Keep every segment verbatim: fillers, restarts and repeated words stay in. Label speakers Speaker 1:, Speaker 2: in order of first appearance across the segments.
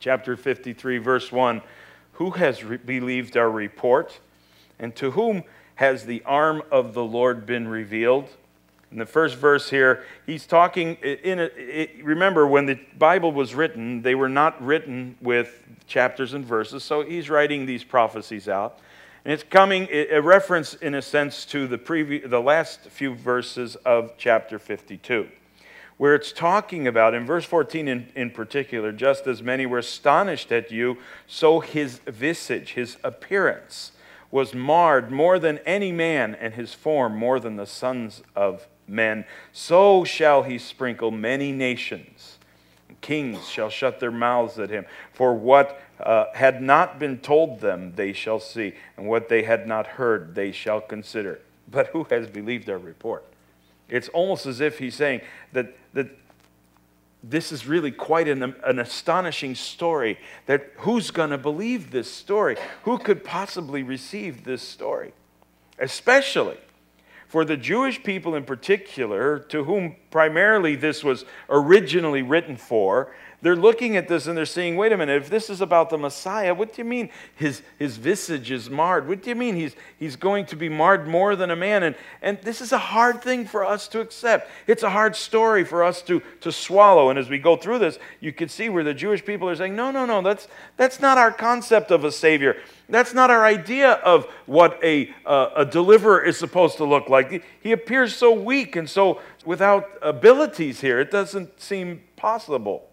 Speaker 1: chapter fifty-three, verse one, who has re- believed our report? And to whom has the arm of the Lord been revealed? In the first verse here, he's talking, in a, it, remember when the Bible was written, they were not written with chapters and verses, so he's writing these prophecies out. And it's coming, a reference in a sense to the, previous, the last few verses of chapter fifty-two, where it's talking about, in verse fourteen in, in particular, just as many were astonished at you, so his visage, his appearance, was marred more than any man, and his form more than the sons of men. So shall he sprinkle many nations. Kings shall shut their mouths at him. For what uh, had not been told them they shall see, and what they had not heard they shall consider. But who has believed our report? It's almost as if he's saying that, that this is really quite an, an astonishing story, that who's going to believe this story? Who could possibly receive this story? Especially for the Jewish people in particular, to whom primarily this was originally written for. They're looking at this and they're saying, wait a minute, if this is about the Messiah, what do you mean his, his visage is marred? What do you mean he's, he's going to be marred more than a man? And, and this is a hard thing for us to accept. It's a hard story for us to, to swallow. And as we go through this, you can see where the Jewish people are saying, no, no, no, that's, that's not our concept of a Savior. That's not our idea of what a, uh, a deliverer is supposed to look like. He appears so weak and so without abilities here. It doesn't seem possible.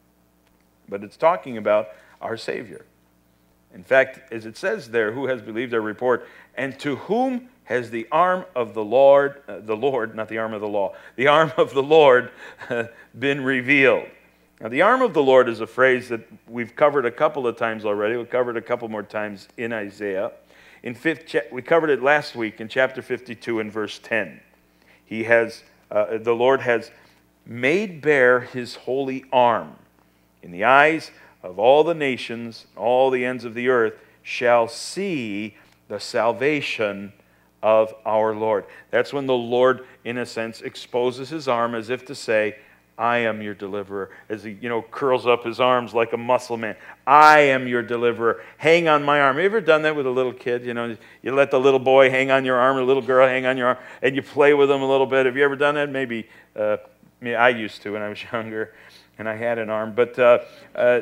Speaker 1: But it's talking about our Savior. In fact, as it says there, who has believed our report, and to whom has the arm of the Lord, uh, the Lord, not the arm of the law, the arm of the Lord uh, been revealed? Now, the arm of the Lord is a phrase that we've covered a couple of times already. We've covered a couple more times in Isaiah. In fifth, cha- we covered it last week in chapter fifty-two and verse ten. He has, uh, the Lord has made bare his holy arm. In the eyes of all the nations, all the ends of the earth, shall see the salvation of our Lord. That's when the Lord, in a sense, exposes his arm as if to say, I am your deliverer. As he, you know, curls up his arms like a muscle man. I am your deliverer. Hang on my arm. Have you ever done that with a little kid? You know, you let the little boy hang on your arm, or the little girl hang on your arm, and you play with them a little bit. Have you ever done that? Maybe, uh, I used to when I was younger. And I had an arm, but uh, uh,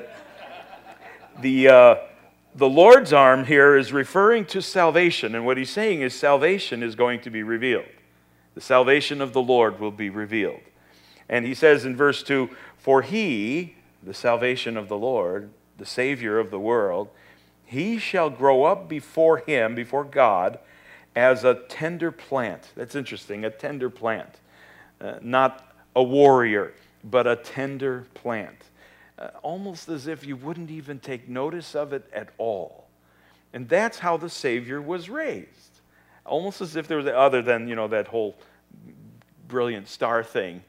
Speaker 1: the uh, the Lord's arm here is referring to salvation, and what he's saying is salvation is going to be revealed. The salvation of the Lord will be revealed. And he says in verse two, for he, the salvation of the Lord, the Savior of the world, he shall grow up before him, before God, as a tender plant. That's interesting, a tender plant, uh, not a warrior, but a tender plant, uh, almost as if you wouldn't even take notice of it at all. And that's how the Savior was raised, almost as if there was, other than, you know, that whole brilliant star thing.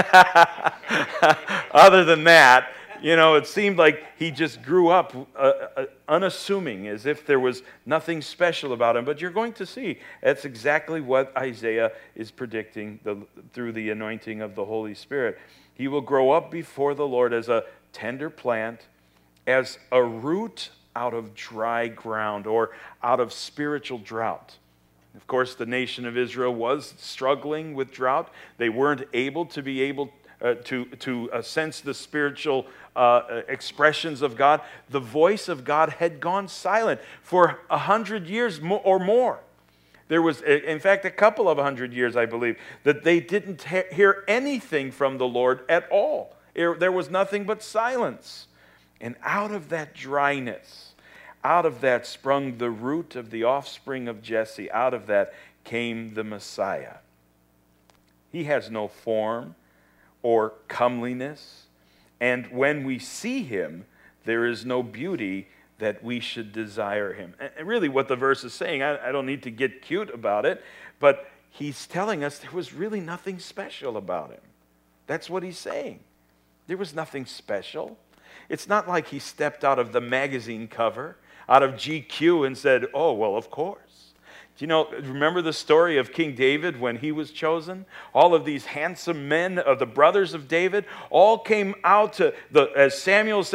Speaker 1: Other than that, you know, it seemed like he just grew up uh, uh, unassuming, as if there was nothing special about him. But you're going to see that's exactly what Isaiah is predicting the, through the anointing of the Holy Spirit. He will grow up before the Lord as a tender plant, as a root out of dry ground or out of spiritual drought. Of course, the nation of Israel was struggling with drought. They weren't able to be able uh, to, to uh, sense the spiritual uh, expressions of God. The voice of God had gone silent for a hundred years or more. There was, in fact, a couple of hundred years, I believe, that they didn't hear anything from the Lord at all. There was nothing but silence. And out of that dryness, out of that sprung the root of the offspring of Jesse. Out of that came the Messiah. He has no form or comeliness. And when we see him, there is no beauty that we should desire him. And really what the verse is saying, I, I don't need to get cute about it, but he's telling us there was really nothing special about him. That's what he's saying. There was nothing special. It's not like he stepped out of the magazine cover, out of G Q, and said, oh, well, of course. Do you know, remember the story of King David when he was chosen? All of these handsome men of the brothers of David all came out to, the, as Samuel said,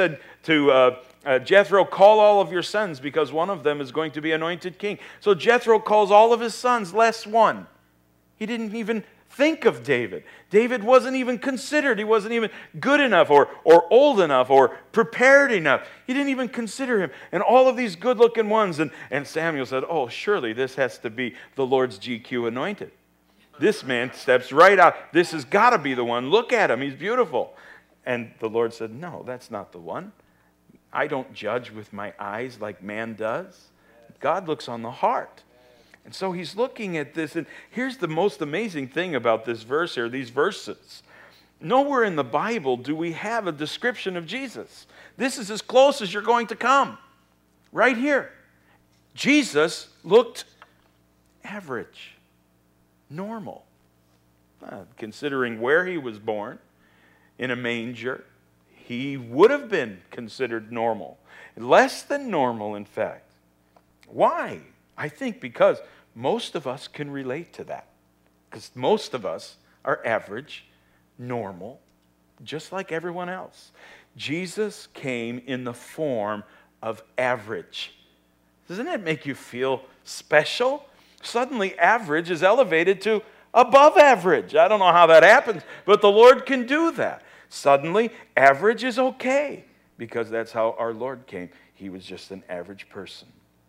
Speaker 1: to uh, uh, Jethro, call all of your sons because one of them is going to be anointed king. So Jethro calls all of his sons, less one. He didn't even think of David. David wasn't even considered. He wasn't even good enough or, or old enough or prepared enough. He didn't even consider him. And all of these good-looking ones. And, and Samuel said, oh, surely this has to be the Lord's G Q anointed. This man steps right out. This has got to be the one. Look at him. He's beautiful. And the Lord said, no, that's not the one. I don't judge with my eyes like man does. God looks on the heart. And so he's looking at this, and here's the most amazing thing about this verse here, these verses. Nowhere in the Bible do we have a description of Jesus. This is as close as you're going to come. Right here. Jesus looked average, normal. Uh, considering where he was born, in a manger, he would have been considered normal. Less than normal, in fact. Why? I think because most of us can relate to that. Because most of us are average, normal, just like everyone else. Jesus came in the form of average. Doesn't it make you feel special? Suddenly average is elevated to above average. I don't know how that happens, but the Lord can do that. Suddenly average is okay because that's how our Lord came. He was just an average person.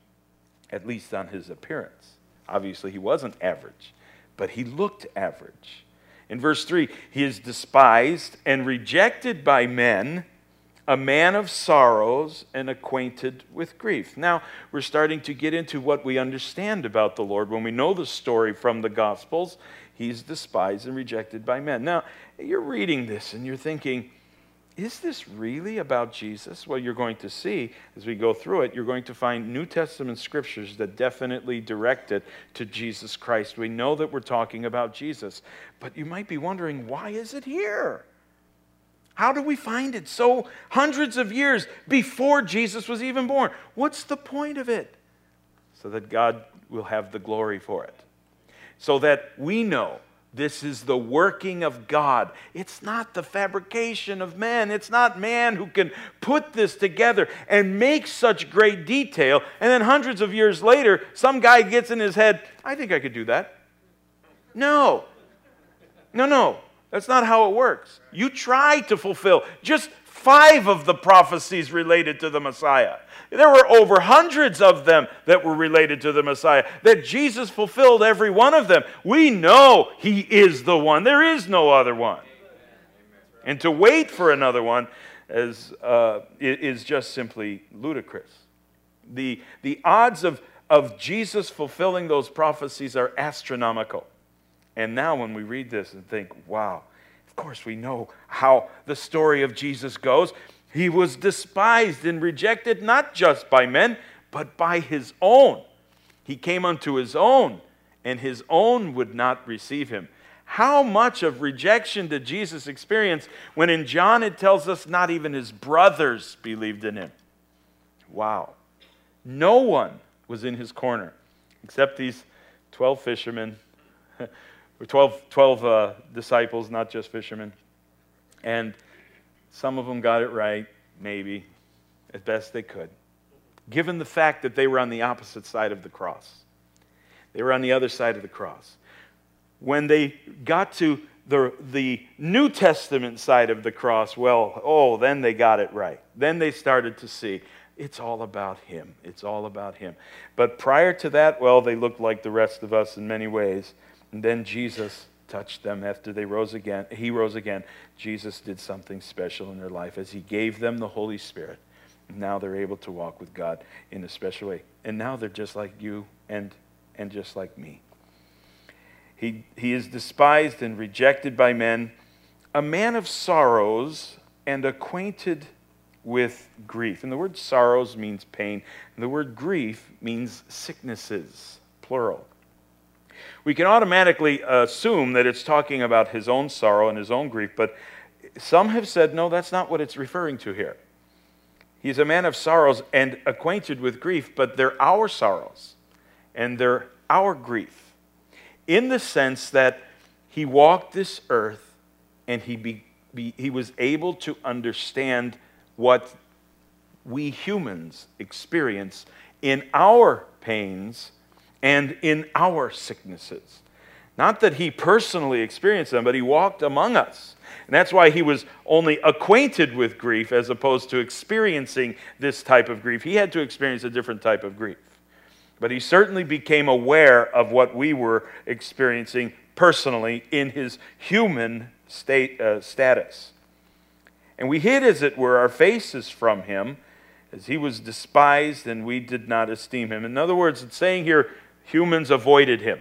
Speaker 1: At least on his appearance. Obviously, he wasn't average, but he looked average. In verse three, he is despised and rejected by men, a man of sorrows and acquainted with grief. Now, we're starting to get into what we understand about the Lord. When we know the story from the Gospels, he's despised and rejected by men. Now, you're reading this and you're thinking, is this really about Jesus? Well, you're going to see, as we go through it, you're going to find New Testament scriptures that definitely direct it to Jesus Christ. We know that we're talking about Jesus. But you might be wondering, why is it here? How do we find it so hundreds of years before Jesus was even born? What's the point of it? So that God will have the glory for it. So that we know this is the working of God. It's not the fabrication of man. It's not man who can put this together and make such great detail. And then hundreds of years later, some guy gets in his head, I think I could do that. No. No, no. That's not how it works. You try to fulfill just five of the prophecies related to the Messiah. There were over hundreds of them that were related to the Messiah, that Jesus fulfilled every one of them. We know he is the one. There is no other one. And to wait for another one is, uh, is just simply ludicrous. The, the odds of, of Jesus fulfilling those prophecies are astronomical. And now when we read this and think, wow, of course we know how the story of Jesus goes. He was despised and rejected not just by men, but by his own. He came unto his own, and his own would not receive him. How much of rejection did Jesus experience when in John it tells us not even his brothers believed in him? Wow. No one was in his corner except these twelve fishermen, or twelve, twelve uh, disciples, not just fishermen. And some of them got it right, maybe, as best they could, given the fact that they were on the opposite side of the cross. They were on the other side of the cross. When they got to the, the New Testament side of the cross, well, oh, then they got it right. Then they started to see, it's all about him. It's all about him. But prior to that, well, they looked like the rest of us in many ways. And then Jesus touched them after they rose again. He rose again. Jesus did something special in their life as he gave them the Holy Spirit. Now they're able to walk with God in a special way. And now they're just like you and, and just like me. He, he is despised and rejected by men, a man of sorrows and acquainted with grief. And the word sorrows means pain. And the word grief means sicknesses, plural. We can automatically assume that it's talking about his own sorrow and his own grief, but some have said, no, that's not what it's referring to here. He's a man of sorrows and acquainted with grief, but they're our sorrows and they're our grief, in the sense that he walked this earth and he, be, be, he was able to understand what we humans experience in our pains and in our sicknesses. Not that he personally experienced them, but he walked among us. And that's why he was only acquainted with grief as opposed to experiencing this type of grief. He had to experience a different type of grief. But he certainly became aware of what we were experiencing personally in his human state, uh, status. And we hid, as it were, our faces from him, as he was despised and we did not esteem him. In other words, it's saying here, humans avoided him.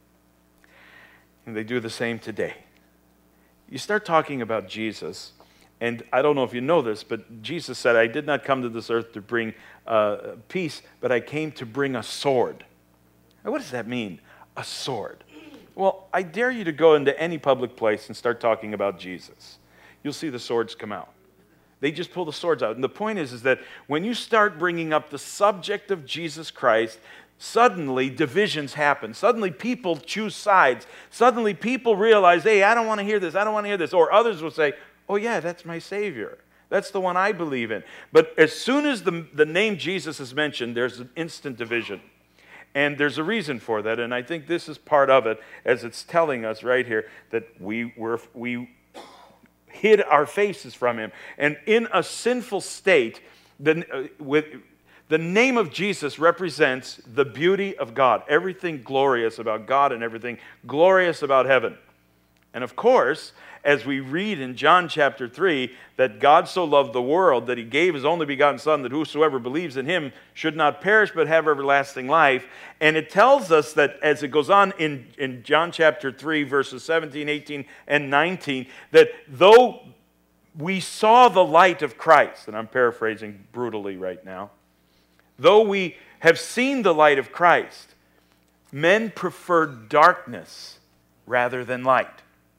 Speaker 1: And they do the same today. You start talking about Jesus, and I don't know if you know this, but Jesus said, I did not come to this earth to bring uh, peace, but I came to bring a sword. Now, what does that mean, a sword? Well, I dare you to go into any public place and start talking about Jesus. You'll see the swords come out. They just pull the swords out. And the point is, is that when you start bringing up the subject of Jesus Christ, suddenly divisions happen. Suddenly people choose sides. Suddenly people realize, hey, I don't want to hear this. I don't want to hear this. Or others will say, oh yeah, that's my Savior. That's the one I believe in. But as soon as the, the name Jesus is mentioned, there's an instant division. And there's a reason for that. And I think this is part of it, as it's telling us right here that we were we hid our faces from him. And in a sinful state, the, uh, with The name of Jesus represents the beauty of God, everything glorious about God and everything glorious about heaven. And of course, as we read in John chapter three, that God so loved the world that he gave his only begotten Son, that whosoever believes in him should not perish but have everlasting life. And it tells us that as it goes on in, in John chapter three, verses seventeen, eighteen, and nineteen, that though we saw the light of Christ, and I'm paraphrasing brutally right now, though we have seen the light of Christ, men preferred darkness rather than light.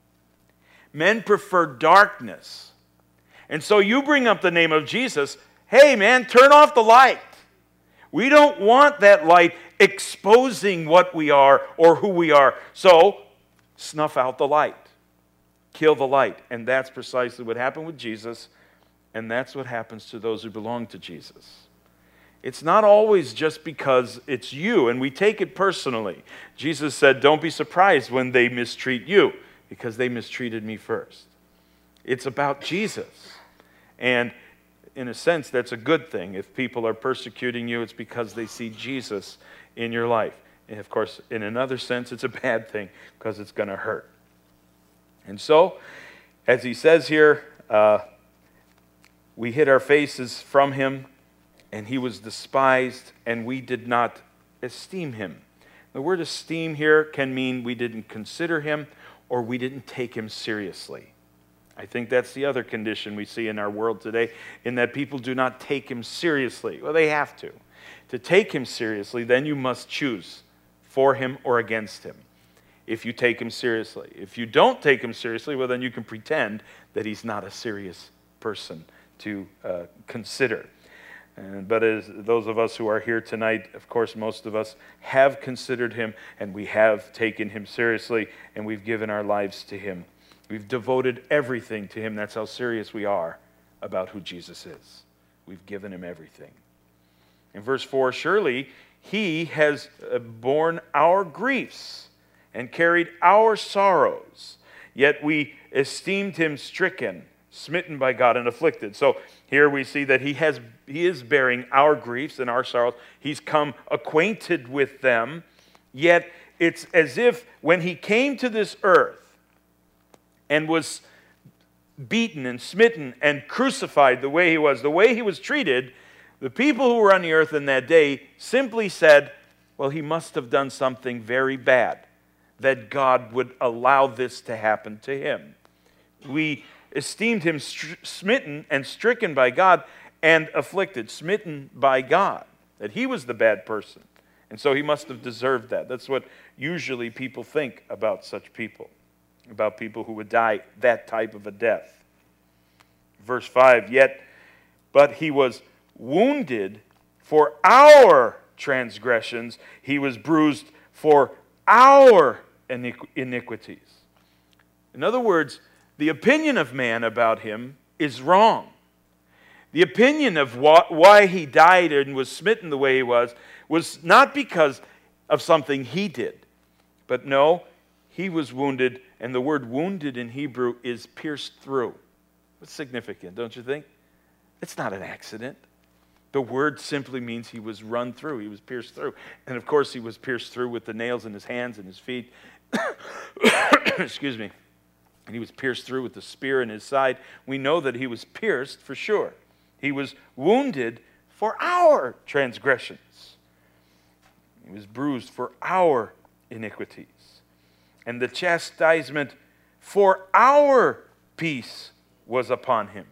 Speaker 1: Men prefer darkness. And so you bring up the name of Jesus, hey man, turn off the light. We don't want that light exposing what we are or who we are. So snuff out the light. Kill the light. And that's precisely what happened with Jesus, and that's what happens to those who belong to Jesus. It's not always just because it's you, and we take it personally. Jesus said, don't be surprised when they mistreat you, because they mistreated me first. It's about Jesus. And in a sense, that's a good thing. If people are persecuting you, it's because they see Jesus in your life. And of course, in another sense, it's a bad thing because it's going to hurt. And so, as he says here, uh, we hid our faces from him, and he was despised, and we did not esteem him. The word esteem here can mean we didn't consider him or we didn't take him seriously. I think that's the other condition we see in our world today, in that people do not take him seriously. Well, they have to. To take him seriously, then you must choose for him or against him, if you take him seriously. If you don't take him seriously, well, then you can pretend that he's not a serious person to uh, consider. And, but as those of us who are here tonight, of course, most of us have considered him, and we have taken him seriously, and we've given our lives to him. We've devoted everything to him. That's how serious we are about who Jesus is. We've given him everything. In verse four, surely he has borne our griefs and carried our sorrows, yet we esteemed him stricken, smitten by God, and afflicted. So here we see that he has he is bearing our griefs and our sorrows. He's come acquainted with them, yet it's as if when he came to this earth and was beaten and smitten and crucified the way he was, the way he was treated, the people who were on the earth in that day simply said, well, he must have done something very bad that God would allow this to happen to him. We esteemed him str- smitten and stricken by God and afflicted, smitten by God, that he was the bad person. And so he must have deserved that. That's what usually people think about such people, about people who would die that type of a death. Verse five, yet, but he was wounded for our transgressions, he was bruised for our iniqu- iniquities. In other words, the opinion of man about him is wrong. The opinion of why he died and was smitten the way he was was not because of something he did, but no, he was wounded, and the word wounded in Hebrew is pierced through. It's significant, don't you think? It's not an accident. The word simply means he was run through. He was pierced through. And of course, he was pierced through with the nails in his hands and his feet. Excuse me. And he was pierced through with the spear in his side. We know that he was pierced for sure. He was wounded for our transgressions. He was bruised for our iniquities. And the chastisement for our peace was upon him.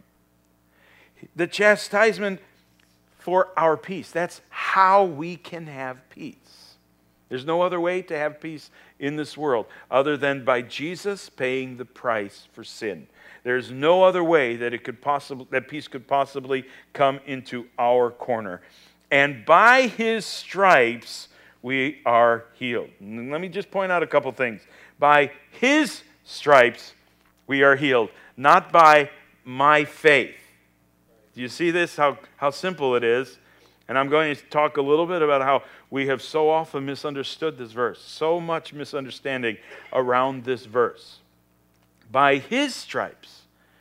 Speaker 1: The chastisement for our peace. That's how we can have peace. There's no other way to have peace in this world other than by Jesus paying the price for sin. There's no other way that it could possibly that peace could possibly come into our corner. And by his stripes we are healed. And let me just point out a couple things. By his stripes we are healed, not by my faith. Do you see this, how, how simple it is? And I'm going to talk a little bit about how we have so often misunderstood this verse. So much misunderstanding around this verse. By his stripes,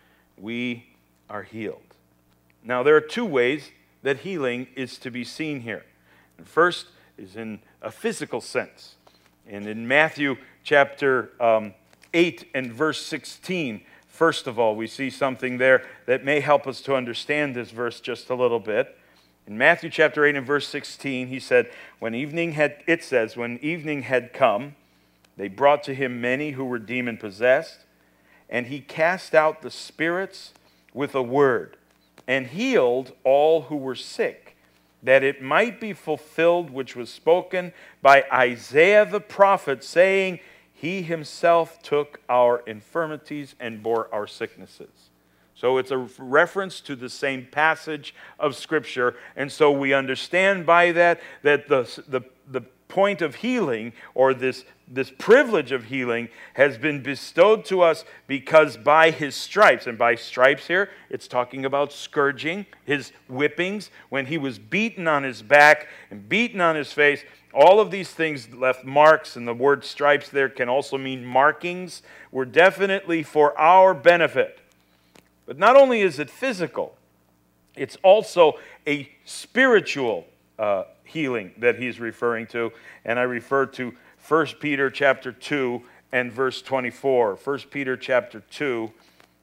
Speaker 1: we are healed. Now, there are two ways that healing is to be seen here. The first is in a physical sense. And in Matthew chapter um, eight and verse sixteen, first of all, we see something there that may help us to understand this verse just a little bit. In Matthew chapter eight and verse sixteen, he said, when evening had, it says, when evening had come, they brought to him many who were demon-possessed, and he cast out the spirits with a word, and healed all who were sick, that it might be fulfilled which was spoken by Isaiah the prophet, saying, he himself took our infirmities and bore our sicknesses. So it's a reference to the same passage of Scripture. And so we understand by that that the, the, the point of healing, or this, this privilege of healing, has been bestowed to us because by his stripes, and by stripes here, it's talking about scourging, his whippings, when he was beaten on his back and beaten on his face. All of these things left marks, and the word stripes there can also mean markings, were definitely for our benefit. But not only is it physical, it's also a spiritual uh, healing that he's referring to. And I refer to First Peter chapter two and verse twenty-four. First Peter chapter two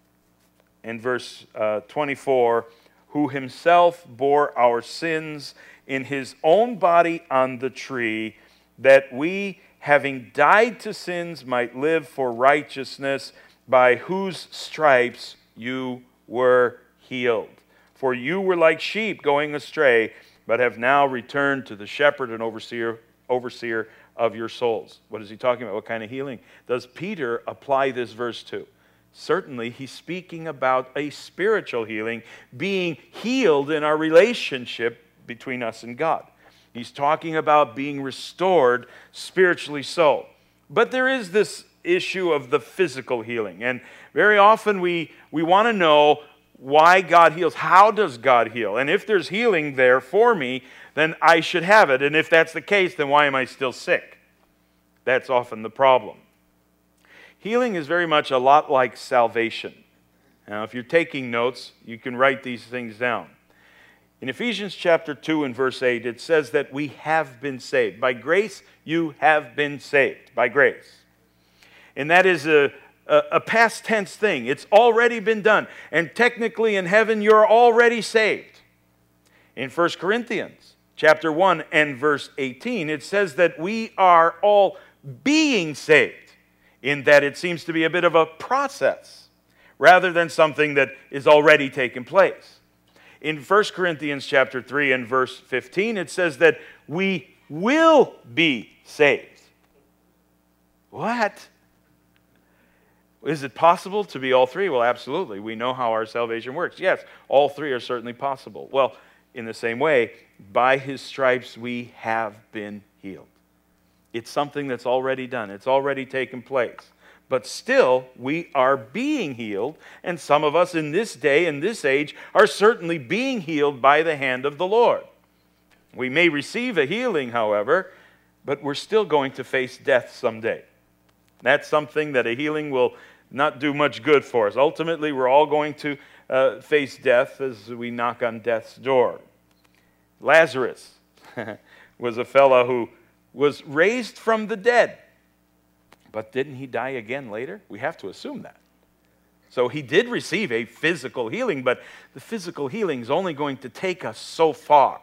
Speaker 1: and verse uh, twenty-four, who himself bore our sins in his own body on the tree, that we, having died to sins, might live for righteousness, by whose stripes you were healed. For you were like sheep going astray, but have now returned to the shepherd and overseer, overseer of your souls. What is he talking about? What kind of healing does Peter apply this verse to? Certainly, he's speaking about a spiritual healing, being healed in our relationship between us and God. He's talking about being restored spiritually so. But there is this issue of the physical healing. And very often we, we want to know why God heals. How does God heal? And if there's healing there for me, then I should have it. And if that's the case, then why am I still sick? That's often the problem. Healing is very much a lot like salvation. Now, if you're taking notes, you can write these things down. In Ephesians chapter two and verse eight, it says that we have been saved. By grace, you have been saved. By grace. And that is a, a, a past tense thing. It's already been done. And technically in heaven, you're already saved. In First Corinthians chapter one and verse eighteen, it says that we are all being saved, in that it seems to be a bit of a process rather than something that is already taken place. In First Corinthians chapter three and verse fifteen, it says that we will be saved. What? Is it possible to be all three? Well, absolutely. We know how our salvation works. Yes, all three are certainly possible. Well, in the same way, by his stripes we have been healed. It's something that's already done. It's already taken place. But still, we are being healed, and some of us in this day, in this age, are certainly being healed by the hand of the Lord. We may receive a healing, however, but we're still going to face death someday. That's something that a healing will not do much good for us. Ultimately, we're all going to uh, face death as we knock on death's door. Lazarus was a fellow who was raised from the dead. But didn't he die again later? We have to assume that. So he did receive a physical healing, but the physical healing is only going to take us so far.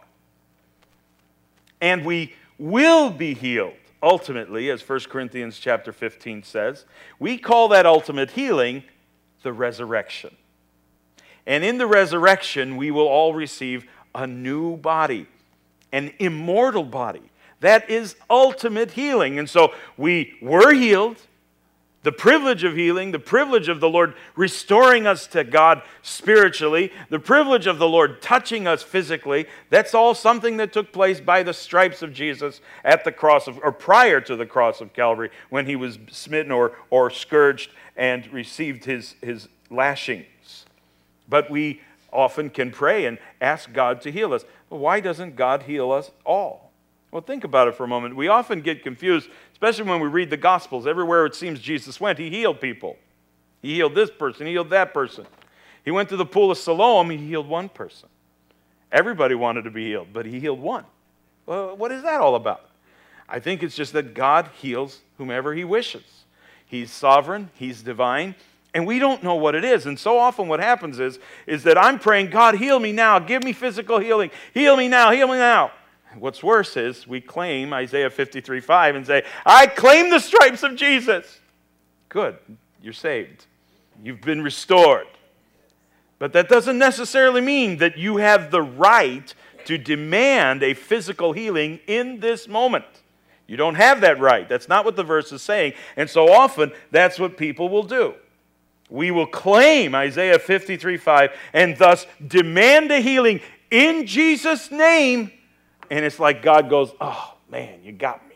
Speaker 1: And we will be healed, ultimately, as First Corinthians chapter fifteen says. We call that ultimate healing the resurrection. And in the resurrection, we will all receive a new body, an immortal body. That is ultimate healing. And so we were healed, the privilege of healing, the privilege of the Lord restoring us to God spiritually, the privilege of the Lord touching us physically. That's all something that took place by the stripes of Jesus at the cross of, or prior to the cross of Calvary, when he was smitten or, or scourged and received his, his lashings. But we often can pray and ask God to heal us. Well, why doesn't God heal us all? Well, think about it for a moment. We often get confused, especially when we read the Gospels. Everywhere it seems Jesus went, he healed people. He healed this person, he healed that person. He went to the pool of Siloam, he healed one person. Everybody wanted to be healed, but he healed one. Well, what is that all about? I think it's just that God heals whomever he wishes. He's sovereign, he's divine, and we don't know what it is. And so often what happens is, is that I'm praying, God, heal me now, give me physical healing, heal me now, heal me now. What's worse is we claim Isaiah fifty-three five and say, I claim the stripes of Jesus. Good, you're saved. You've been restored. But that doesn't necessarily mean that you have the right to demand a physical healing in this moment. You don't have that right. That's not what the verse is saying. And so often, that's what people will do. We will claim Isaiah fifty-three five and thus demand a healing in Jesus' name. And it's like God goes, oh, man, you got me.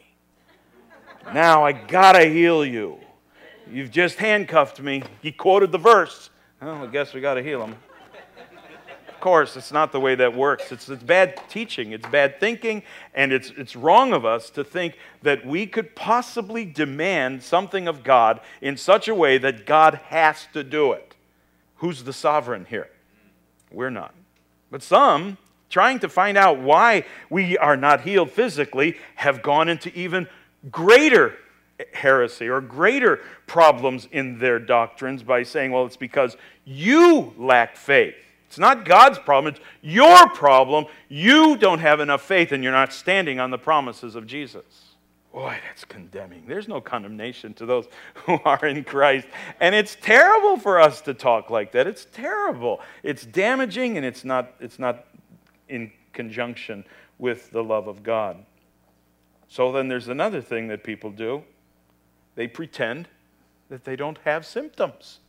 Speaker 1: Now I got to heal you. You've just handcuffed me. He quoted the verse. Oh, I guess we got to heal him. Of course, it's not the way that works. It's, it's bad teaching. It's bad thinking. And it's, it's wrong of us to think that we could possibly demand something of God in such a way that God has to do it. Who's the sovereign here? We're not. But some, trying to find out why we are not healed physically, have gone into even greater heresy or greater problems in their doctrines by saying, well, it's because you lack faith. It's not God's problem, it's your problem. You don't have enough faith and you're not standing on the promises of Jesus. Boy, that's condemning. There's no condemnation to those who are in Christ. And it's terrible for us to talk like that. It's terrible. It's damaging, and it's not, it's not in conjunction with the love of God. So then there's another thing that people do. They pretend that they don't have symptoms.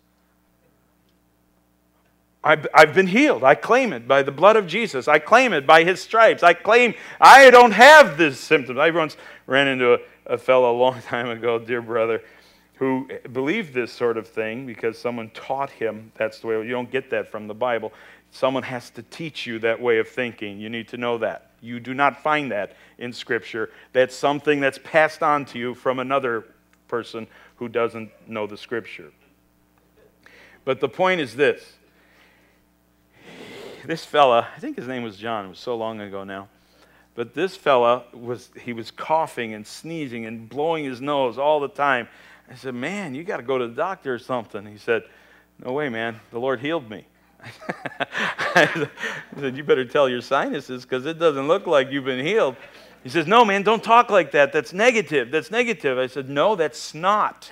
Speaker 1: I've, I've been healed. I claim it by the blood of Jesus. I claim it by his stripes. I claim I don't have this symptom. I once ran into a, a fellow a long time ago, dear brother, who believed this sort of thing because someone taught him that's the way. You don't get that from the Bible. Someone has to teach you that way of thinking. You need to know that. You do not find that in Scripture. That's something that's passed on to you from another person who doesn't know the Scripture. But the point is this. This fella, I think his name was John. It was so long ago now. But this fella, was he was coughing and sneezing and blowing his nose all the time. I said, man, you got to go to the doctor or something. He said, no way, man. The Lord healed me. I said, you better tell your sinuses because it doesn't look like you've been healed. He says, no, man, don't talk like that. That's negative. That's negative. I said, no, that's snot.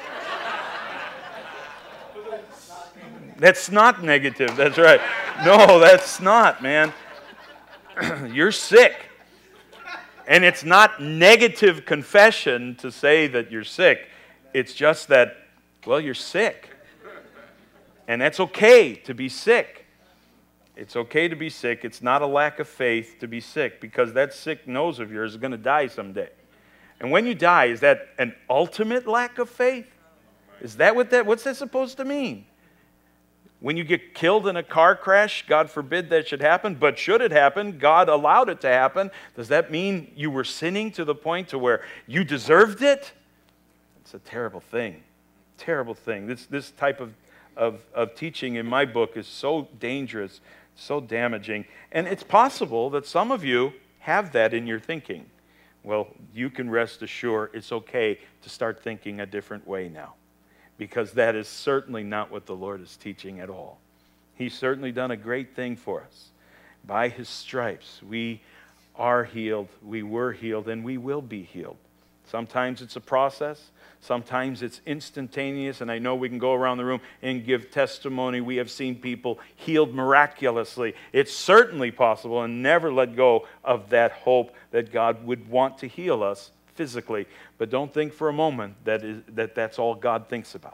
Speaker 1: That's not negative. That's right. No, that's not, man. You're sick. And it's not negative confession to say that you're sick. It's just that, well, you're sick. And that's okay to be sick. It's okay to be sick. It's not a lack of faith to be sick because that sick nose of yours is going to die someday. And when you die, is that an ultimate lack of faith? Is that what that, what's that supposed to mean? When you get killed in a car crash, God forbid that should happen, but should it happen, God allowed it to happen. Does that mean you were sinning to the point to where you deserved it? It's a terrible thing. Terrible thing. This, this type of, of, of teaching in my book is so dangerous, so damaging. And it's possible that some of you have that in your thinking. Well, you can rest assured it's okay to start thinking a different way now, because that is certainly not what the Lord is teaching at all. He's certainly done a great thing for us. By His stripes, we are healed, we were healed, and we will be healed. Sometimes it's a process. Sometimes it's instantaneous, and I know we can go around the room and give testimony. We have seen people healed miraculously. It's certainly possible, and never let go of that hope that God would want to heal us physically. But don't think for a moment that, is, that that's all God thinks about.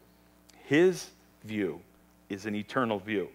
Speaker 1: His view is an eternal view.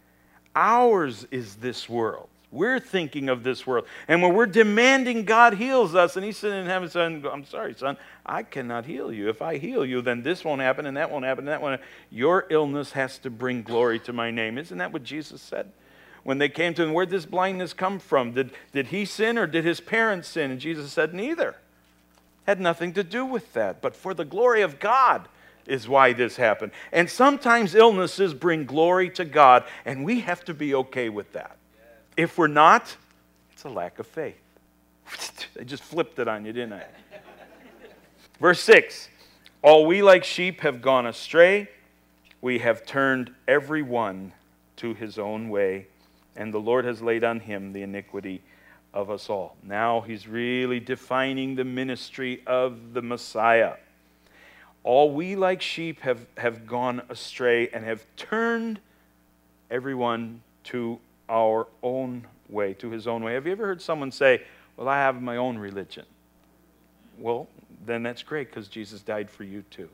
Speaker 1: Ours is this world. We're thinking of this world. And when we're demanding God heals us, and He's sitting in heaven saying, I'm sorry, son, I cannot heal you. If I heal you, then this won't happen, and that won't happen, and that won't happen. Your illness has to bring glory to my name. Isn't that what Jesus said? When they came to Him, where'd this blindness come from? Did, did He sin, or did His parents sin? And Jesus said, neither. Had nothing to do with that. But for the glory of God is why this happened. And sometimes illnesses bring glory to God, and we have to be okay with that. If we're not, it's a lack of faith. I just flipped it on you, didn't I? Verse six, all we like sheep have gone astray. We have turned every one to his own way, and the Lord has laid on Him the iniquity of us all. Now He's really defining the ministry of the Messiah. All we like sheep have, have gone astray and have turned everyone to our own way, to his own way. Have you ever heard someone say, well, I have my own religion? Well, then that's great, because Jesus died for you too.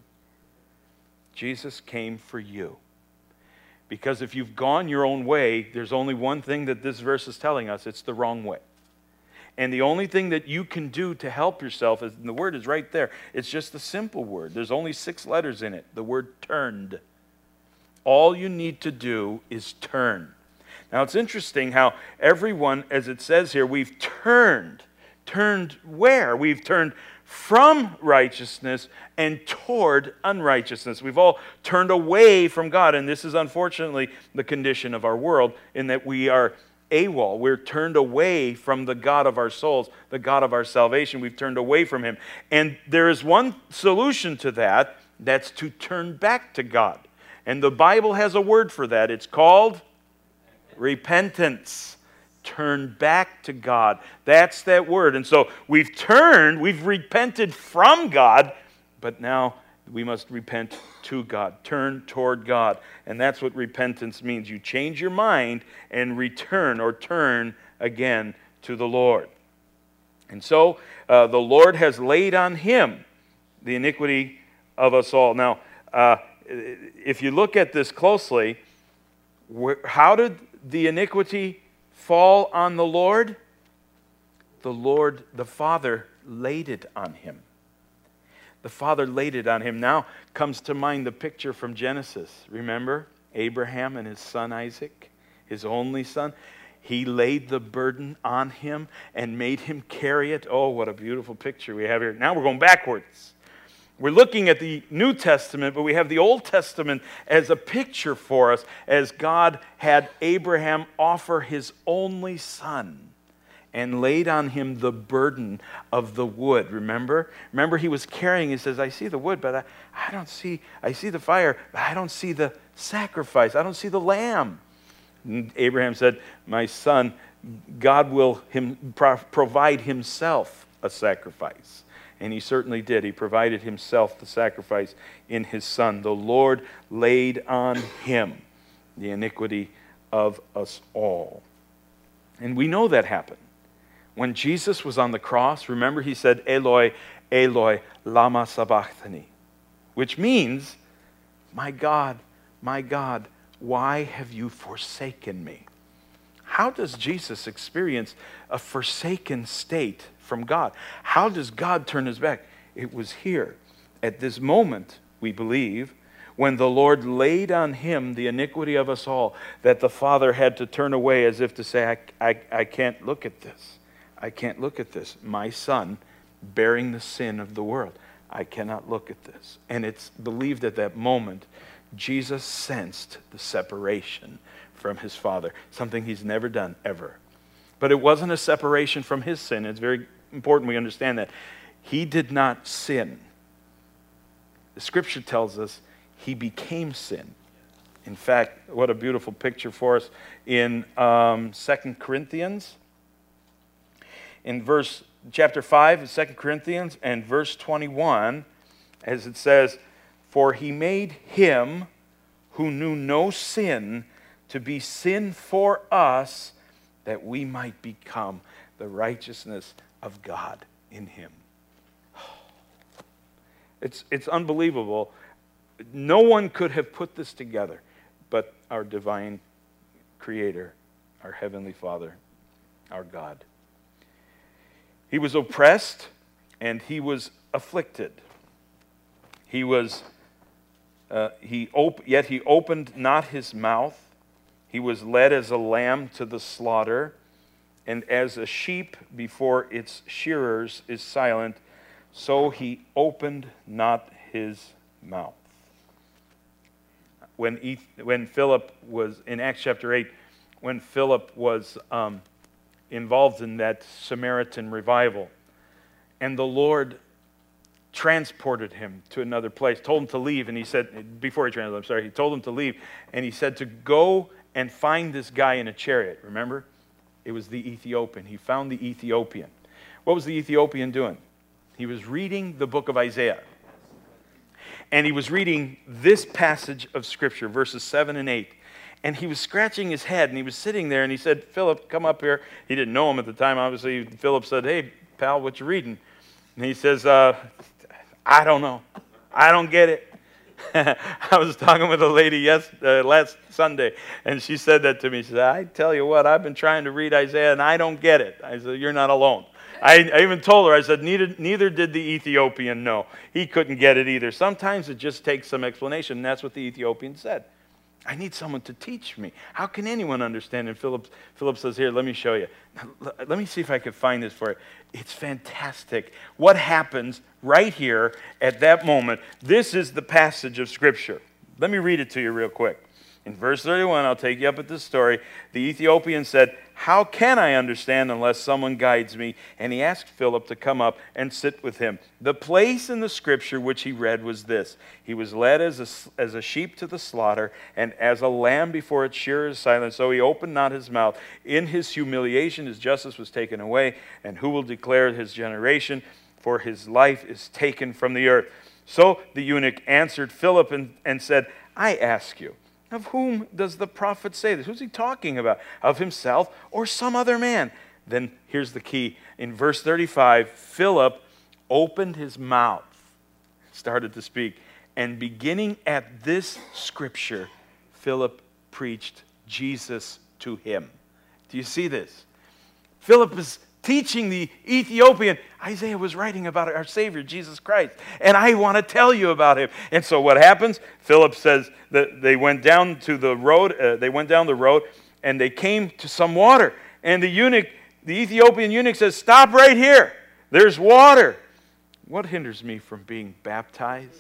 Speaker 1: Jesus came for you. Because if you've gone your own way, there's only one thing that this verse is telling us. It's the wrong way. And the only thing that you can do to help yourself, is, and the word is right there, it's just a simple word. There's only six letters in it. The word turned. All you need to do is turn. Now, it's interesting how everyone, as it says here, we've turned. Turned where? We've turned from righteousness and toward unrighteousness. We've all turned away from God, and this is unfortunately the condition of our world, in that we are AWOL. We're turned away from the God of our souls, the God of our salvation. We've turned away from Him. And there is one solution to that, that's to turn back to God. And the Bible has a word for that. It's called repentance. Turn back to God. That's that word. And so we've turned, we've repented from God, but now we must repent to God. Turn toward God. And that's what repentance means. You change your mind and return or turn again to the Lord. And so uh, the Lord has laid on Him the iniquity of us all. Now, uh, if you look at this closely, how did the iniquity fall on the Lord? The Lord, the Father, laid it on Him. The Father laid it on Him. Now comes to mind the picture from Genesis. Remember Abraham and his son Isaac, his only son? He laid the burden on him and made him carry it. Oh, what a beautiful picture we have here. Now we're going backwards. We're looking at the New Testament, but we have the Old Testament as a picture for us, as God had Abraham offer his only son and laid on him the burden of the wood. Remember? Remember he was carrying, he says, I see the wood, but I, I don't see, I see the fire, but I don't see the sacrifice. I don't see the lamb. And Abraham said, my son, God will him, pro- provide Himself a sacrifice. And He certainly did. He provided Himself the sacrifice in His Son. The Lord laid on Him the iniquity of us all. And we know that happened. When Jesus was on the cross, remember He said, Eloi, Eloi, lama sabachthani, which means, my God, my God, why have you forsaken me? How does Jesus experience a forsaken state from God? How does God turn His back? It was here, at this moment, we believe, when the Lord laid on him the iniquity of us all, that the Father had to turn away as if to say, I, I, I can't look at this. I can't look at this. My Son bearing the sin of the world. I cannot look at this. And it's believed at that moment, Jesus sensed the separation from his Father, something he's never done, ever. But it wasn't a separation from his sin. It's very important we understand that. He did not sin. The Scripture tells us he became sin. In fact, what a beautiful picture for us in um, Second Corinthians. In verse chapter five of Second Corinthians and verse twenty-one, as it says, for he made him who knew no sin to be sin for us, that we might become the righteousness of God in him. It's, it's unbelievable. No one could have put this together but our divine Creator, our Heavenly Father, our God. He was oppressed and he was afflicted. He was, uh, he op- yet he opened not his mouth. He was led as a lamb to the slaughter, and as a sheep before its shearers is silent, so he opened not his mouth. When, he, when Philip was, in Acts chapter eight, when Philip was um, involved in that Samaritan revival, and the Lord transported him to another place, told him to leave, and he said, before he transported, I'm sorry, he told him to leave, and he said to go and find this guy in a chariot. Remember? It was the Ethiopian. He found the Ethiopian. What was the Ethiopian doing? He was reading the book of Isaiah. And he was reading this passage of Scripture, verses seven and eight. And he was scratching his head, and he was sitting there, and he said, Philip, come up here. He didn't know him at the time, obviously. Philip said, hey, pal, what you reading? And he says, uh, I don't know. I don't get it. I was talking with a lady yes, uh, last Sunday, and she said that to me. She said, I tell you what, I've been trying to read Isaiah, and I don't get it. I said, you're not alone. I, I even told her, I said, neither, neither did the Ethiopian know. He couldn't get it either. Sometimes it just takes some explanation, and that's what the Ethiopian said. I need someone to teach me. How can anyone understand? And Philip, Philip says, here, let me show you. Let me see if I can find this for you. It's fantastic. What happens right here at that moment? This is the passage of Scripture. Let me read it to you real quick. In verse thirty-one, I'll take you up at this story. The Ethiopian said, how can I understand unless someone guides me? And he asked Philip to come up and sit with him. The place in the Scripture which he read was this. He was led as a, as a sheep to the slaughter, and as a lamb before its shearer is silent, so he opened not his mouth. In his humiliation his justice was taken away, and who will declare his generation? For his life is taken from the earth. So the eunuch answered Philip and, and said, I ask you, of whom does the prophet say this? Who's he talking about? Of himself or some other man? Then here's the key. In verse thirty-five, Philip opened his mouth, started to speak, and beginning at this scripture, Philip preached Jesus to him. Do you see this? Philip is teaching the Ethiopian. Isaiah was writing about our Savior, Jesus Christ, and I want to tell you about him. And so what happens? Philip says that they went down to the road, uh, they went down the road, and they came to some water. And the eunuch, the Ethiopian eunuch says, stop right here. There's water. What hinders me from being baptized?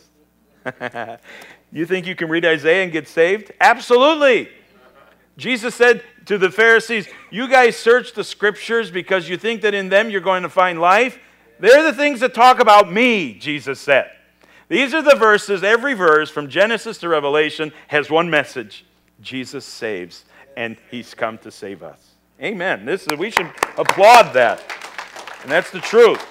Speaker 1: You think you can read Isaiah and get saved? Absolutely. Jesus said to the Pharisees, you guys search the Scriptures because you think that in them you're going to find life. They're the things that talk about me, Jesus said. These are the verses, every verse from Genesis to Revelation has one message. Jesus saves, and he's come to save us. Amen. This is, we should applaud that. And that's the truth.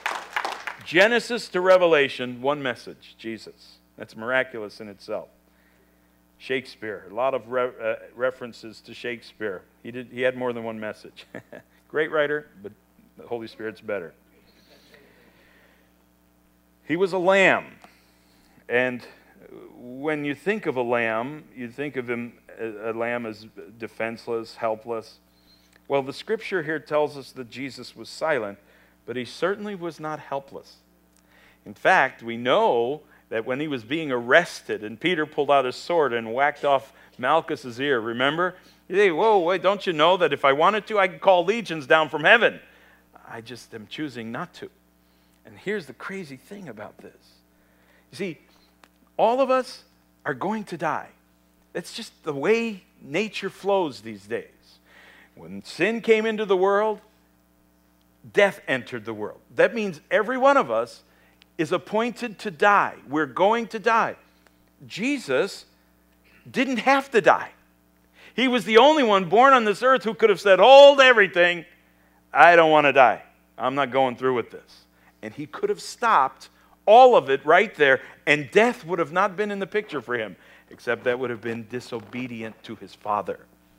Speaker 1: Genesis to Revelation, one message, Jesus. That's miraculous in itself. Shakespeare, a lot of re- uh, references to Shakespeare. He did. He had more than one message. Great writer, but the Holy Spirit's better. He was a lamb. And when you think of a lamb, you think of him, a lamb as defenseless, helpless. Well, the Scripture here tells us that Jesus was silent, but he certainly was not helpless. In fact, we know that when he was being arrested and Peter pulled out his sword and whacked off Malchus's ear, remember? You say, whoa, wait, don't you know that if I wanted to, I could call legions down from heaven? I just am choosing not to. And here's the crazy thing about this. You see, all of us are going to die. That's just the way nature flows these days. When sin came into the world, death entered the world. That means every one of us is appointed to die. We're going to die. Jesus didn't have to die. He was the only one born on this earth who could have said, hold everything. I don't want to die. I'm not going through with this. And he could have stopped all of it right there, and death would have not been in the picture for him, except that would have been disobedient to his Father.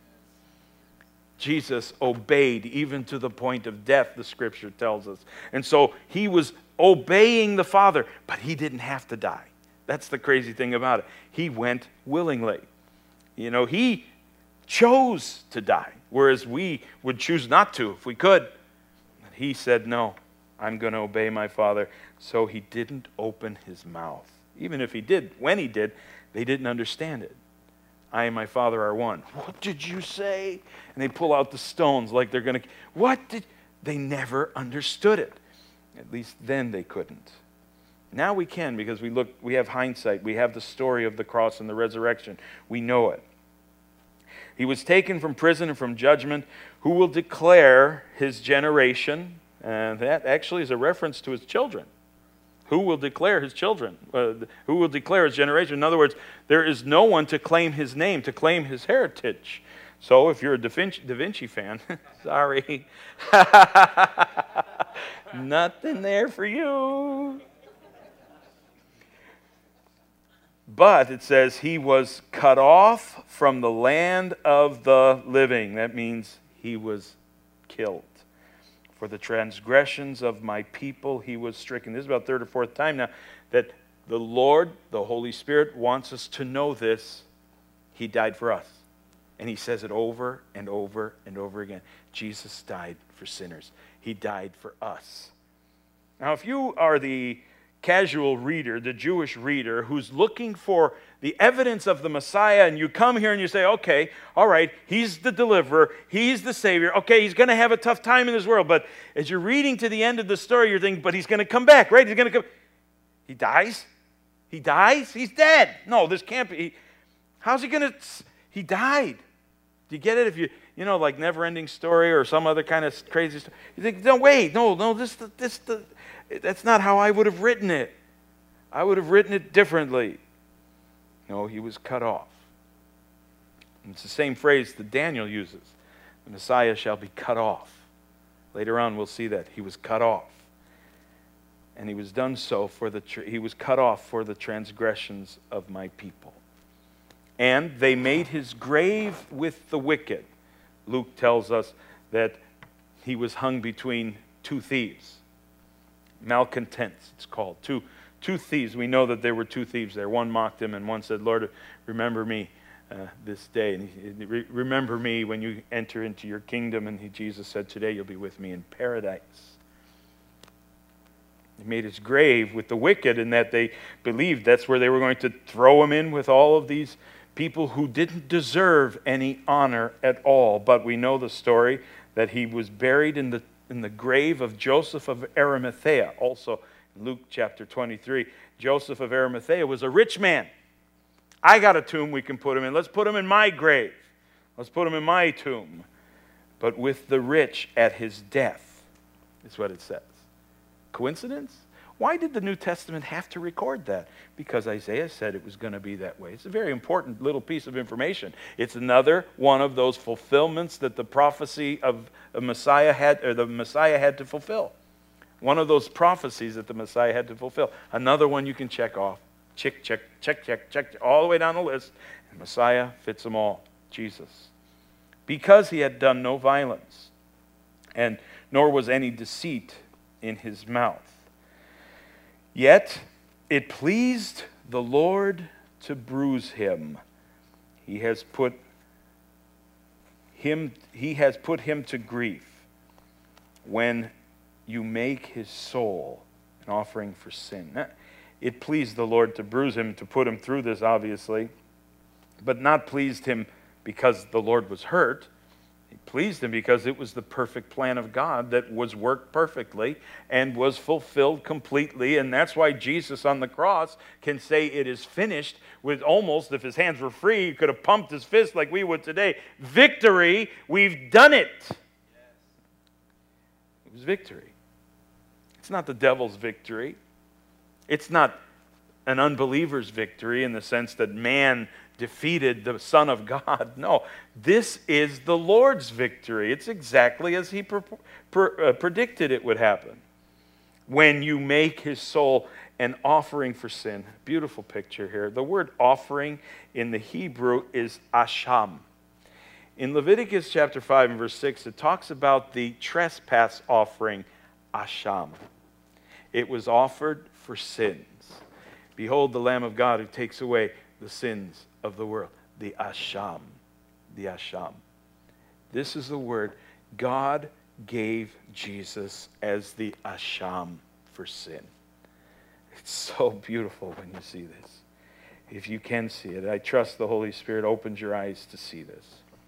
Speaker 1: Jesus obeyed even to the point of death, the Scripture tells us. And so he was obeying the Father, but he didn't have to die. That's the crazy thing about it. He went willingly. You know, he chose to die, whereas we would choose not to if we could. He said, no, I'm going to obey my Father. So he didn't open his mouth. Even if he did, when he did, they didn't understand it. I and my Father are one. What did you say? And they pull out the stones like they're going to... What did... They never understood it. At least then they couldn't. Now we can, because we look, we have hindsight. We have the story of the cross and the resurrection. We know it. He was taken from prison and from judgment. Who will declare his generation? And that actually is a reference to his children. Who will declare his children? Uh, who will declare his generation? In other words, there is no one to claim his name, to claim his heritage. So if you're a Da Vinci, Da Vinci fan, sorry. Nothing there for you. But it says he was cut off from the land of the living. That means he was killed. For the transgressions of my people he was stricken. This is about third or fourth time now that the Lord, the Holy Spirit, wants us to know this. He died for us. And he says it over and over and over again. Jesus died for sinners. He died for us. Now, if you are the casual reader, the Jewish reader, who's looking for the evidence of the Messiah, and you come here and you say, okay, all right, he's the deliverer, he's the Savior, okay, he's going to have a tough time in this world, but as you're reading to the end of the story, you're thinking, but he's going to come back, right? He's going to come. He dies? He dies? He's dead. No, this can't be. He, how's he going to... He died. Do you get it? If you, you know, like Never-Ending Story or some other kind of crazy story. You think, no, wait, no, no, this, this, this, that's not how I would have written it. I would have written it differently. No, he was cut off. And it's the same phrase that Daniel uses. The Messiah shall be cut off. Later on we'll see that. He was cut off. And he was done so for the, he was cut off for the transgressions of my people. And they made his grave with the wicked. Luke tells us that he was hung between two thieves. Malcontents, it's called. Two, two thieves. We know that there were two thieves there. One mocked him and one said, Lord, remember me uh, this day. And he, re- remember me when you enter into your kingdom. And he, Jesus said, today you'll be with me in paradise. He made his grave with the wicked, in that they believed that's where they were going to throw him in with all of these people who didn't deserve any honor at all. But we know the story that he was buried in the in the grave of Joseph of Arimathea. Also, in Luke chapter twenty-three, Joseph of Arimathea was a rich man. I got a tomb we can put him in. Let's put him in my grave. Let's put him in my tomb. But with the rich at his death, is what it says. Coincidence? Why did the New Testament have to record that? Because Isaiah said it was going to be that way. It's a very important little piece of information. It's another one of those fulfillments that the prophecy of a Messiah had, or the Messiah had to fulfill. One of those prophecies that the Messiah had to fulfill. Another one you can check off. Check, check, check, check, check, all the way down the list. And Messiah fits them all. Jesus. Because he had done no violence, and nor was any deceit in his mouth. Yet it pleased the Lord to bruise him. He has put him, he has put him to grief. When you make his soul an offering for sin. Now, it pleased the Lord to bruise him, to put him through this, obviously, but not pleased him because the Lord was hurt. It pleased him because it was the perfect plan of God that was worked perfectly and was fulfilled completely. And that's why Jesus on the cross can say it is finished with almost, if his hands were free, he could have pumped his fist like we would today. Victory, we've done it. It was victory. It's not the devil's victory. It's not an unbeliever's victory in the sense that man defeated the Son of God. No, this is the Lord's victory. It's exactly as he pre- pre- uh, predicted it would happen. When you make his soul an offering for sin. Beautiful picture here. The word offering in the Hebrew is asham. In Leviticus chapter five and verse six, it talks about the trespass offering, asham. It was offered for sins. Behold the Lamb of God who takes away the sins of the world. The asham. The asham. This is the word God gave Jesus as the asham for sin. It's so beautiful when you see this. If you can see it, I trust the Holy Spirit opens your eyes to see this.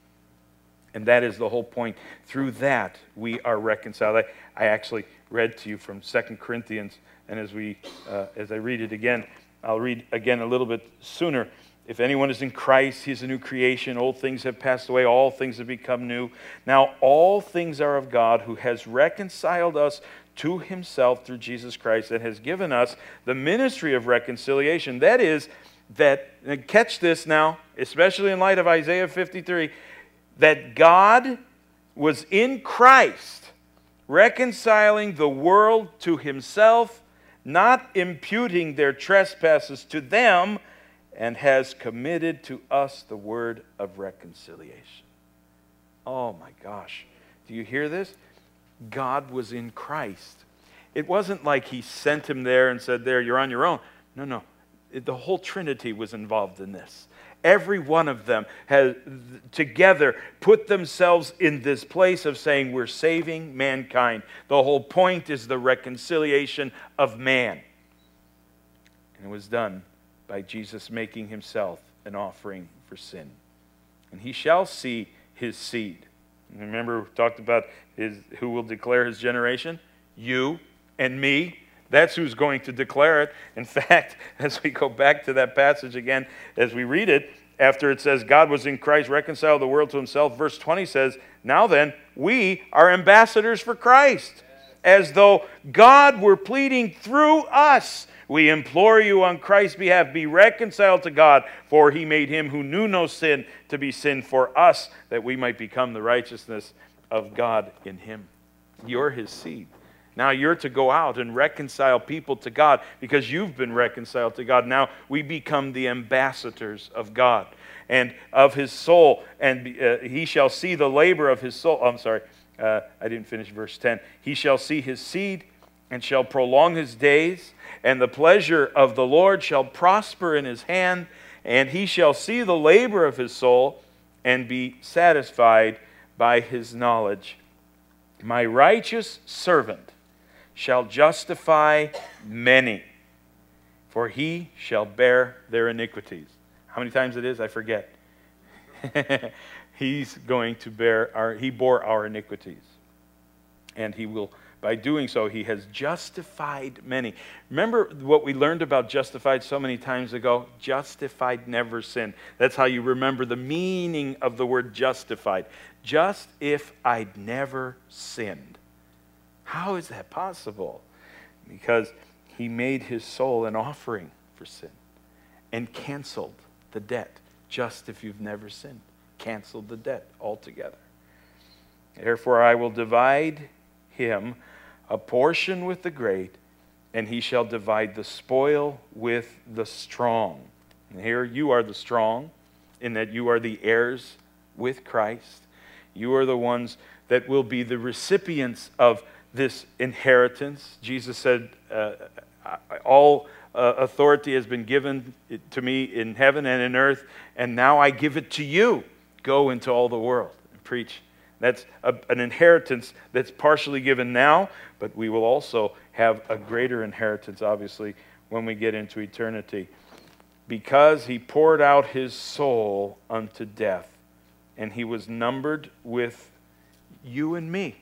Speaker 1: And that is the whole point. Through that, we are reconciled. I, I actually read to you from Second Corinthians, and as we, uh, as I read it again, I'll read again a little bit sooner. If anyone is in Christ, he is a new creation. Old things have passed away. All things have become new. Now all things are of God, who has reconciled us to himself through Jesus Christ, and has given us the ministry of reconciliation. That is, that, and catch this now, especially in light of Isaiah fifty-three, that God was in Christ reconciling the world to himself, not imputing their trespasses to them, and has committed to us the word of reconciliation. Oh my gosh. Do you hear this? God was in Christ. It wasn't like he sent him there and said, there, you're on your own. No, no. The whole Trinity was involved in this. Every one of them has together put themselves in this place of saying we're saving mankind. The whole point is the reconciliation of man. And it was done by Jesus making himself an offering for sin. And he shall see his seed. Remember, we talked about his, who will declare his generation? You and me. That's who's going to declare it. In fact, as we go back to that passage again, as we read it, after it says, God was in Christ, reconciled the world to himself, verse twenty says, now then, we are ambassadors for Christ, as though God were pleading through us. We implore you on Christ's behalf, be reconciled to God, for he made him who knew no sin to be sin for us, that we might become the righteousness of God in him. You're his seed. Now you're to go out and reconcile people to God because you've been reconciled to God. Now we become the ambassadors of God and of his soul, and uh, he shall see the labor of his soul. Oh, I'm sorry, uh, I didn't finish verse ten. He shall see his seed and shall prolong his days, and the pleasure of the Lord shall prosper in his hand, and he shall see the labor of his soul and be satisfied by his knowledge. My righteous servant shall justify many, for he shall bear their iniquities. How many times it is? I forget. He's going to bear our, he bore our iniquities. And he will, by doing so, he has justified many. Remember what we learned about justified so many times ago? Justified, never sinned. That's how you remember the meaning of the word justified. Just if I'd never sinned. How is that possible? Because he made his soul an offering for sin and canceled the debt, just if you've never sinned. Canceled the debt altogether. Therefore I will divide him a portion with the great, and he shall divide the spoil with the strong. And here you are the strong, in that you are the heirs with Christ. You are the ones that will be the recipients of this inheritance. Jesus said, uh, all uh, authority has been given to me in heaven and in earth, and now I give it to you. Go into all the world and preach. That's a, an inheritance that's partially given now, but we will also have a greater inheritance, obviously, when we get into eternity. Because he poured out his soul unto death, and he was numbered with you and me.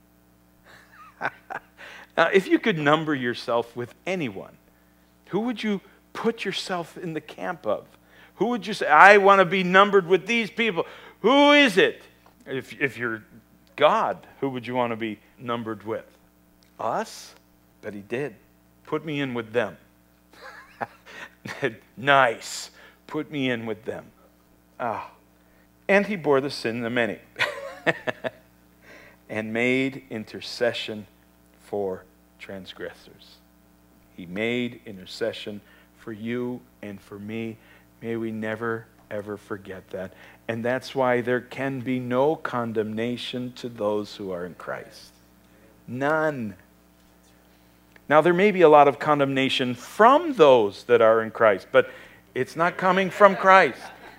Speaker 1: Now, if you could number yourself with anyone, who would you put yourself in the camp of? Who would you say, I want to be numbered with these people? Who is it? If, if you're God, who would you want to be numbered with? Us? But he did. Put me in with them. Nice. Put me in with them. Ah. And he bore the sin of many and made intercession for transgressors. He made intercession for you and for me. May we never, ever forget that. And that's why there can be no condemnation to those who are in Christ. None. Now, there may be a lot of condemnation from those that are in Christ, but it's not coming from Christ.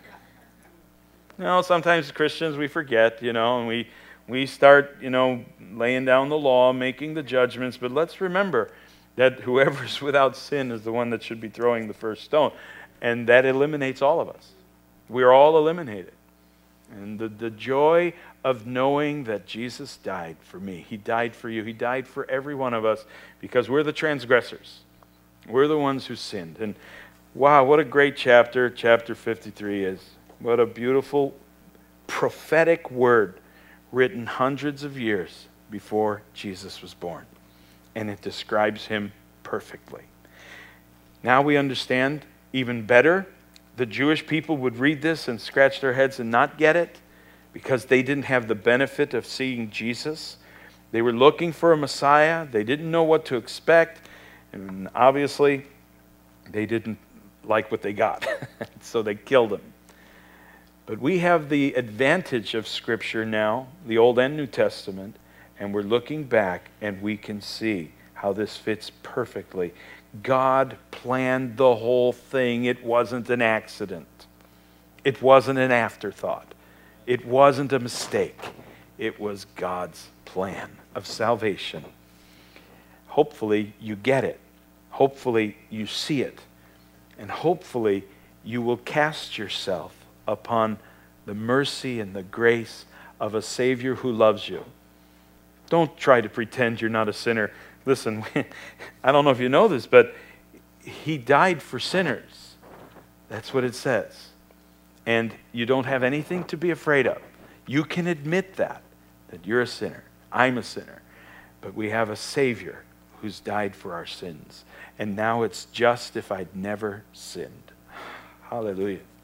Speaker 1: You know, sometimes Christians, we forget, you know, and we, we start, you know, laying down the law, making the judgments, but let's remember that whoever's without sin is the one that should be throwing the first stone. And that eliminates all of us. We're all eliminated. And the, the joy of knowing that Jesus died for me. He died for you. He died for every one of us because we're the transgressors. We're the ones who sinned. And wow, what a great chapter chapter fifty-three is. What a beautiful prophetic word written hundreds of years before Jesus was born. And it describes him perfectly. Now we understand even better. The Jewish people would read this and scratch their heads and not get it because they didn't have the benefit of seeing Jesus. They were looking for a Messiah. They didn't know what to expect. And obviously, they didn't like what they got. So they killed him. But we have the advantage of Scripture now, the Old and New Testament, and we're looking back and we can see how this fits perfectly. God planned the whole thing. It wasn't an accident. It wasn't an afterthought. It wasn't a mistake. It was God's plan of salvation. Hopefully you get it. Hopefully you see it. And hopefully you will cast yourself upon the mercy and the grace of a Savior who loves you. Don't try to pretend you're not a sinner. Listen, I don't know if you know this, but he died for sinners. That's what it says. And you don't have anything to be afraid of. You can admit that, that you're a sinner. I'm a sinner. But we have a Savior who's died for our sins. And now it's just if I'd never sinned. Hallelujah.